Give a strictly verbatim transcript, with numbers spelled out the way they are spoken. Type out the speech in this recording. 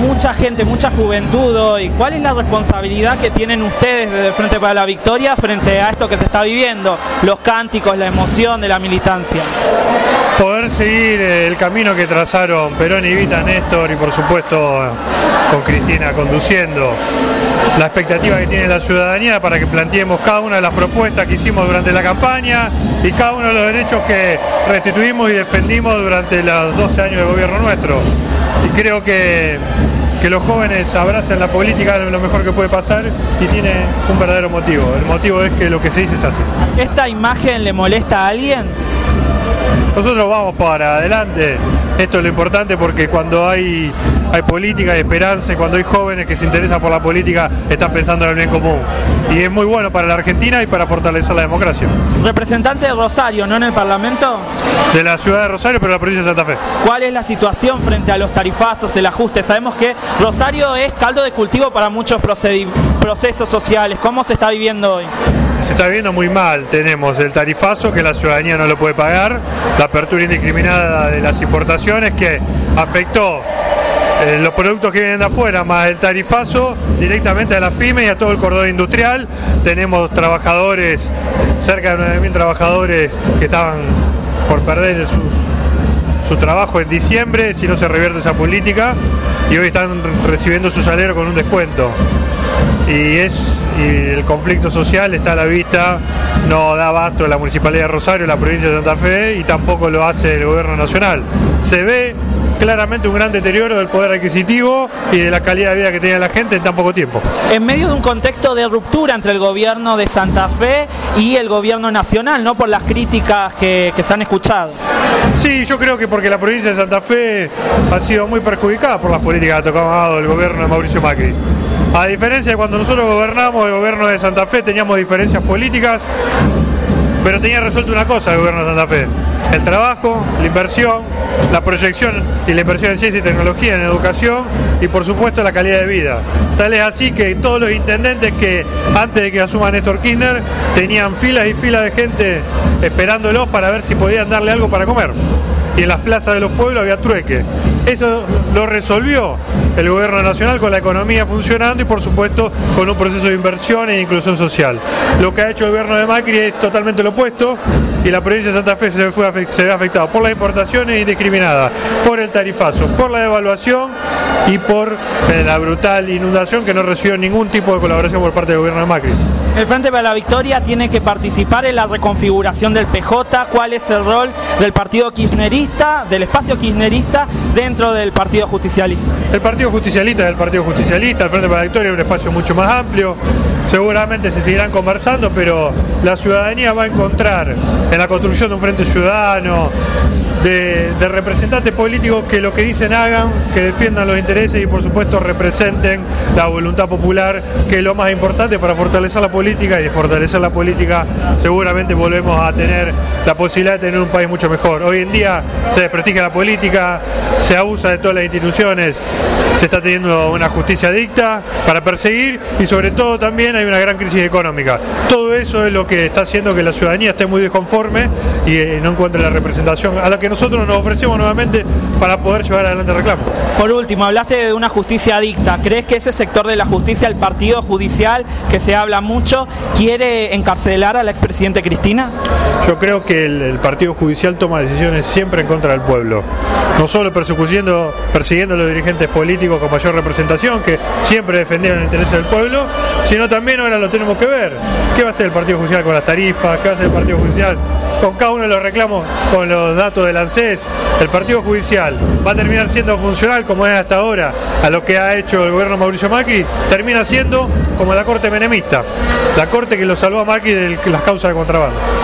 mucha gente, mucha juventud hoy. ¿Cuál es la responsabilidad que tienen ustedes desde el Frente para la Victoria frente a esto que se está viviendo? Los cánticos, la emoción de la militancia. Poder seguir el camino que trazaron Perón y Evita, Néstor y por supuesto con Cristina conduciendo. La expectativa que tiene la ciudadanía para que planteemos cada una de las propuestas que hicimos durante la campaña y cada uno de los derechos que restituimos y defendimos durante los doce años de gobierno nuestro. Y creo que, que los jóvenes abracen la política, es lo mejor que puede pasar y tiene un verdadero motivo. El motivo es que lo que se dice se hace. ¿Esta imagen le molesta a alguien? Nosotros vamos para adelante, esto es lo importante porque cuando hay, hay política, hay esperanza y cuando hay jóvenes que se interesan por la política están pensando en el bien común. Y es muy bueno para la Argentina y para fortalecer la democracia. Representante de Rosario, ¿no en el Parlamento? De la ciudad de Rosario, pero de la provincia de Santa Fe. ¿Cuál es la situación frente a los tarifazos, el ajuste? Sabemos que Rosario es caldo de cultivo para muchos procesos sociales. ¿Cómo se está viviendo hoy? Se está viviendo muy mal. Tenemos el tarifazo que la ciudadanía no lo puede pagar, la apertura indiscriminada de las importaciones que afectó eh, los productos que vienen de afuera, más el tarifazo directamente a las pymes y a todo el cordón industrial. Tenemos trabajadores, cerca de nueve mil trabajadores que estaban por perder sus, su trabajo en diciembre si no se revierte esa política y hoy están recibiendo su salario con un descuento. Y es y el conflicto social está a la vista, no da abasto la Municipalidad de Rosario, la provincia de Santa Fe y tampoco lo hace el gobierno nacional. Se ve claramente un gran deterioro del poder adquisitivo y de la calidad de vida que tiene la gente en tan poco tiempo. En medio de un contexto de ruptura entre el gobierno de Santa Fe y el gobierno nacional, ¿no? Por las críticas que, que se han escuchado. Sí, yo creo que porque la provincia de Santa Fe ha sido muy perjudicada por las políticas que ha tocado el gobierno de Mauricio Macri. A diferencia de cuando nosotros gobernamos, el gobierno de Santa Fe teníamos diferencias políticas, pero tenía resuelto una cosa el gobierno de Santa Fe: el trabajo, la inversión, la proyección y la inversión en ciencia y tecnología, en educación y por supuesto la calidad de vida. Tal es así que todos los intendentes que antes de que asuma Néstor Kirchner tenían filas y filas de gente esperándolos para ver si podían darle algo para comer. Y en las plazas de los pueblos había trueque. Eso lo resolvió el gobierno nacional con la economía funcionando y por supuesto con un proceso de inversión e inclusión social. Lo que ha hecho el gobierno de Macri es totalmente lo opuesto y la provincia de Santa Fe se, fue, se ve afectada por las importaciones indiscriminadas, por el tarifazo, por la devaluación y por eh, la brutal inundación que no recibió ningún tipo de colaboración por parte del gobierno de Macri. El Frente para la Victoria tiene que participar en la reconfiguración del P J. ¿Cuál es el rol del partido kirchnerista, del espacio kirchnerista dentro del partido justicialista? El partido justicialista es el partido justicialista, el Frente para la Victoria es un espacio mucho más amplio. Seguramente se seguirán conversando, pero la ciudadanía va a encontrar en la construcción de un frente ciudadano, de, de representantes políticos que lo que dicen hagan, que defiendan los intereses y por supuesto representen la voluntad popular, que es lo más importante para fortalecer la política, y de fortalecer la política seguramente volvemos a tener la posibilidad de tener un país mucho mejor. Hoy en día se desprestigia la política, se abusa de todas las instituciones, se está teniendo una justicia dicta para perseguir y sobre todo también hay una gran crisis económica. Todo eso es lo que está haciendo que la ciudadanía esté muy desconforme y eh, no encuentre la representación a la que nosotros nos ofrecemos nuevamente para poder llevar adelante el reclamo. Por último, hablaste de una justicia dicta. ¿Crees que ese sector de la justicia, el partido judicial, que se habla mucho, quiere encarcelar al expresidente Cristina? Yo creo que el, el partido judicial toma decisiones siempre en contra del pueblo. No solo persiguiendo, persiguiendo a los dirigentes políticos con mayor representación, que siempre defendieron el interés del pueblo, sino también ahora lo tenemos que ver. ¿Qué va a hacer el partido judicial con las tarifas? ¿Qué va a hacer el partido judicial con cada uno de los reclamos, con los datos del ANSES? El partido judicial va a terminar siendo funcional como es hasta ahora a lo que ha hecho el gobierno de Mauricio Macri, termina siendo como la corte menemista, la corte que lo salvó a Macri de las causas de contrabando.